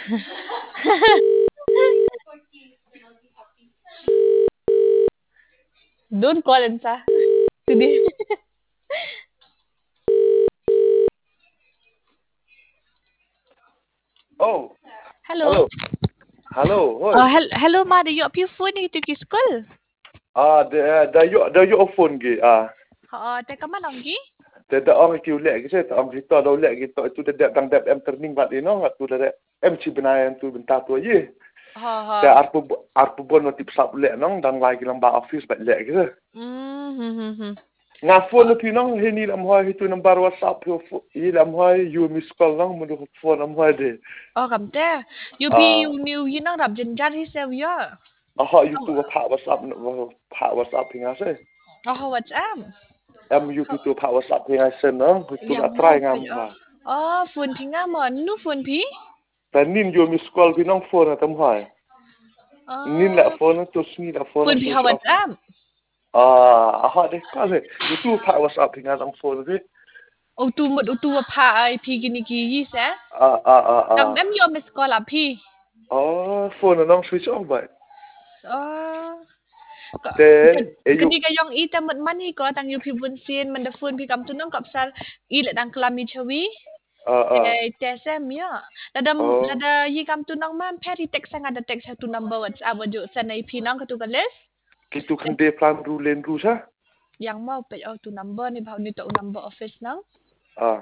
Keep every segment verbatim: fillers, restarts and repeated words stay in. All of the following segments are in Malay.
Don't call Ansa today. Oh, Hello. hello. Hello, Oh, hoi. hel hello ma, the your phone ni tu ki school. Ah, da da yo da yo phone gi ah. Ha, te ka man gi? Da da ong ki ule gi se ong ki to do le gi to tu da dang da em turning bat ino tu da em chi benayan tu benta tu ye. Ha ha. Da arpu arpu bon tip sap le nong dang lai gi lang ba office bat le gi se. Hmm hmm hmm hmm. Nga phone tu nong he ni lam hoi tu number whatsapp yo i lam hoi you miss call nong mu du phone lam hoi de. Oh, kam te. You pi Ah, you new you nang rap jen jar hi se yo. ah you tu pa whatsapp pa whatsapp pinga se. Oh, WhatsApp. Em you tu tu pa whatsapp pinga se nong tu la Yang try mau pe ngam oh. ha. Oh, phone thi nga mo nu phone pi. Ta nin yo miss call pi nong phone atam hai. Nin la Oh, phone tu sni la phone phone pi ha switch off. WhatsApp. Ah, aha de ka le. You tu pa WhatsApp pinga tang phone ti. Oh, tu mo tu pa ai pi gini ki yi se. Ah ah ah Kam ah. em yo miss call a pi. Oh, phone nong switch off bai. Oh. Te e you Kani kayong ita mat mani ko tang yu pi bun sin man da phone pi kam tu nong kap sal i le dang klami chawi. ah ah. Eh, te sem ya. Lada Oh, lada yi kam tu nong man peri tek sang ada tek satu number WhatsApp waju sanai pi nong ka tu ka les. kitu kan de plan ru len ru sa. Yang mau pe oh tu number ni bau ni tu number office nong. Ah.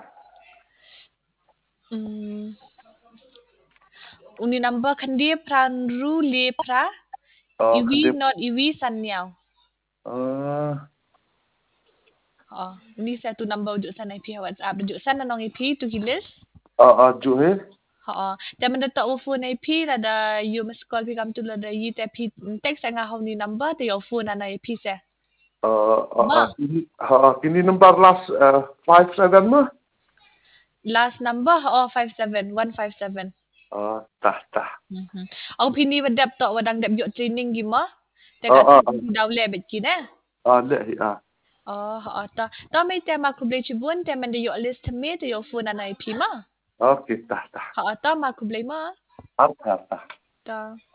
Hmm. Uni number kan dia pran ru le pra. Ah, kan Iwi de not iwi san niao. ah. Oh, ni satu number waju sanai pi WhatsApp waju sana nong ipi tu gilis. Ah ah ju he. Ha. Dan men tak phone I P ada you must call pi kam tu ada yi te pi text nga hau ni number te your phone ana I P se. Ah ah Ma ah. Kini ah kini number last uh, five seven mah. last number oh five seven one five seven. Ah, tah tah. Mhm. Ang pini wadap tok wadang dap yo training gi ma. Te Ah kat ah ah. daw le bet ki ne. Ah le hi ah. Oh, ha ta. Ta mai te ma ku blai chibun te men de yo list me te your phone ana I P ma. Okay, tah tah. Ha ta ma ku blai ma. Ah tah tah. Ta.